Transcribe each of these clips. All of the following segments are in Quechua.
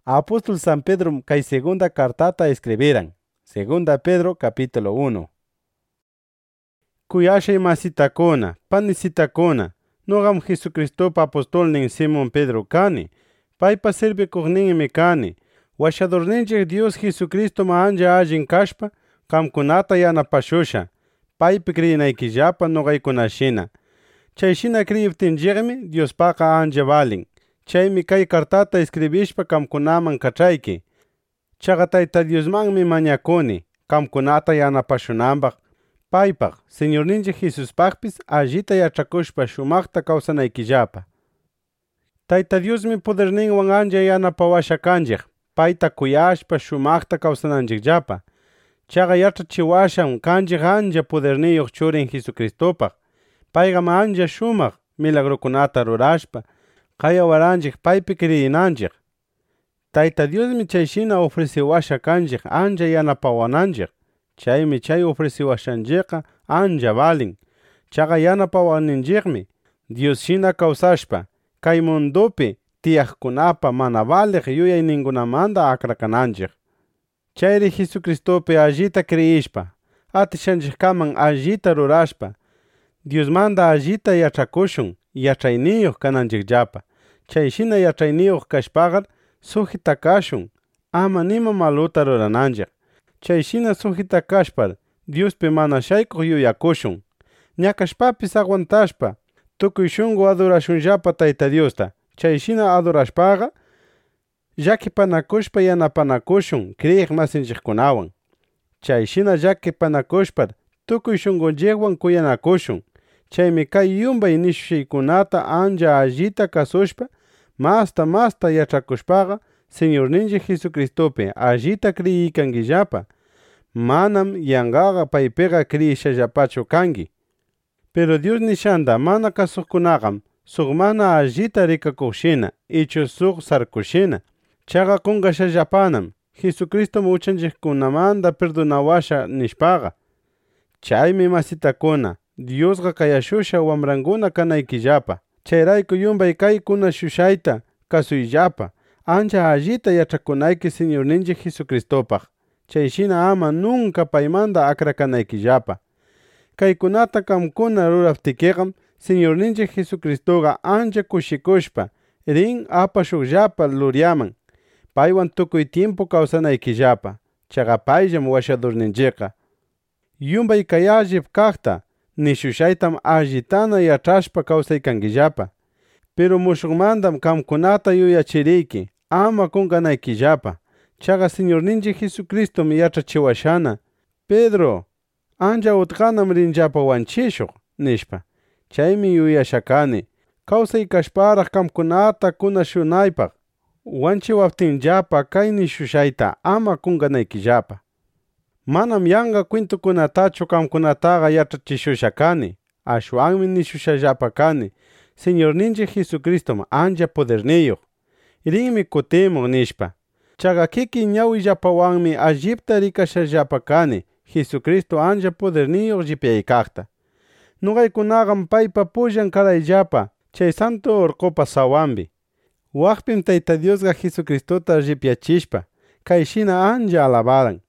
Apóstol San Pedro kay segunda cartata escribiran. Segunda Pedro capítulo 1. Kuyashay masitakuna, panisitakuna, nogam Jesucristopa apostolnin Simón Pedro kani, paypa servikuqninmi kani, washadorninchik Dios Jesucristo ma ancha allin kashpa, qamkunata yanapashusha, paypi kriyinaykillapa nogaykunashina. Chayshina kriyiptinchikmi Diospaqa ancha valin. Chaymi kay cartata escribishpa qamkunaman kachayki. Chaqa Tayta Diosmanmi mañakuni, qamkunata yanapashunanpaq, paypaq, Señorninchik Jesuspaqpis allita yachakushpa shumaqta kawsanaykillapa. Tayta Diosmi poderninwan ancha yanapawasha kanchik, payta kuyashpa shumaqta kawsananchikllapa. Chaqa yachachiwasham kanchik ancha poderniyuq churin Jesucristopaq. Payqa ancha shumaq milagrukunata rurashpa, qayawaranchik paypi kriyinanchik. Tayta Diosmi chayshina ofreciwasha kanchik ancha yanapawananchik. Chaymi chay ofreciwashanchikqa ancha valin. Chaqa yanapawaninchikmi Dioshina kawsashpa, kay mundupi tiyaqkunapa mana valiq yuyayninkunamanta akrakananchik. Chayri Jesucristopi allita kriyishpa, atishanchikkaman allita rurashpa, Diosmanta allita yachakushun yachayniyuq kananchikllapa. Chayshina yachayniyuq kashpaqar sujitakashun, ama nima maluta rurananchik. Chayshina sujitakashpar Diospi mana shaykuq yuyakushun. Ñakashpapis aguantashpa, tukuy shunqu adorashunllapa Tayta Diosta. Chayshina adorashpaqa, llakipanakushpa yanapanakushun kriyiq masinchikkunawan. Chayshina llakipanakushpar tukuy shunqunchikwan kuyanakushun. Chaymi kay yumbay nishushaykunata ancha allita kasushpa, masta yachakushpaqa, Señorninchik Jesucristopi allita kriyikankillapa. Manam yanqaqa paypiqa kriyishallapachu kanki. Pero Dios nishanta mana kasuqkunaqam suq mana allita rikakuqshina ichu suq sarkushina. Chaqa qunqashallapanam Jesucristo uchanchikkunamanta perdonawasha nishpaqa. Chaymi masitakuna, Diosqa kayashusha wamrankuna kanaykillapa. Chayrayku yumbay kaykuna shushayta kasuyllapa, ancha allita yachakunayki Señorninchik Jesucristopaq. Chayshina ama nunca paymanta akrakanaykillapa. Kaykunata qamkuna ruraptikiqam Señorninchik Jesucristoqa ancha kushikushpa rin apashuqllapa luriaman, paywan tukuy tiempo kawsanaykillapa. Chaqa payllam washadurninchikqa. Yumbay kay allip kaqta nishushaytam allitana yachashpa kawsaykankillapa. Pero mushuqmantam qamkunata yuyachiriyki, ama qunqanaykillapa. Chaqa Señorninchik Jesucristom yachachiwashana, Pedro, ancha utqanam rinllapa wanchishuq, nishpa. Chaymi yuyashakani, kawsay kashparaq qamkunata kunashunaypaq, wanchiwaptinllapa kay nishushayta ama qunqanaykillapa. Manam yanqa cuentukunatachu qamkunataqa yachachishusha kani, ashwanmi nishushallapa kani, Señorninchik Jesucristom ancha poderniyuq, rinmi kutimuq nishpa. Chaqa kikin ñawillapawanmi allipta rikashallapa kani, Jesucristo ancha poderniyuq llipyaykaqta. Nuqaykunaqam paypa pullan karayllapa chay Santo Urqupa sawanpi. Waqpim Tayta Diosqa Jesucristota llipyachishpa, kayshina ancha alabaran.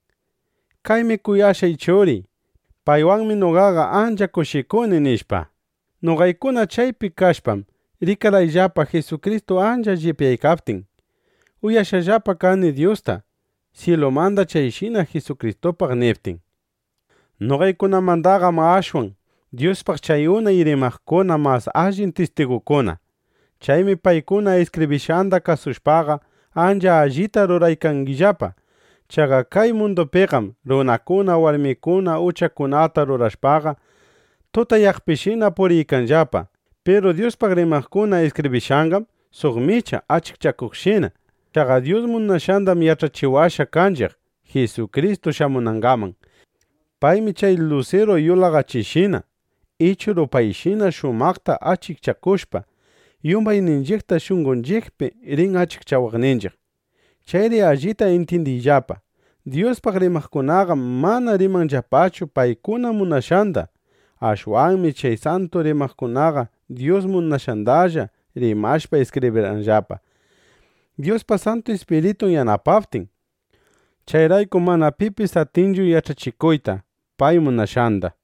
Kaymi kuyashay churi, paywanmi nuqaqa ancha kushikuni nishpa. Nuqaykuna chaypi kashpam rikarayllapa Jesucristo ancha llipyaykaptin. Uyashallapa kani Diosta, cielomanta chayshina Jesucristopaq niptin. Nuqaykunamantaqa ashwan Diospaq chay unay rimaqkuna mas allin testigukuna. Chaymi paykuna escribishanta kasushpaqa ancha allita ruraykankillapa. Chaqa kay mundupiqam runakuna warmikuna uchakunata rurashpaqa tutayaqpishina puriykanllapa. Pero Diospaq rimaqkuna escribishankam suq micha achikchakuqshina. Chaqa Dios munashantam yachachiwasha kanchik Jesucristo shamunankaman. Paymi chay lucero yulaqachishina, ichuru payshina shumaqta achikchakushpa, yumbayninchikta shunqunchikpi rin achikchawaqninchik. Chayri allita entendiyllapa. Diospaq rimaqkunaqa mana rimanllapachu paykuna munashanta. Ashwanmi chay santo rimaqkunaqa Dios munashantalla rimashpa escribiranllapa. Diospa Santo Espíritu yanapaptin. Chayrayku mana pipis atinchu yachachikuyta, pay munashanta.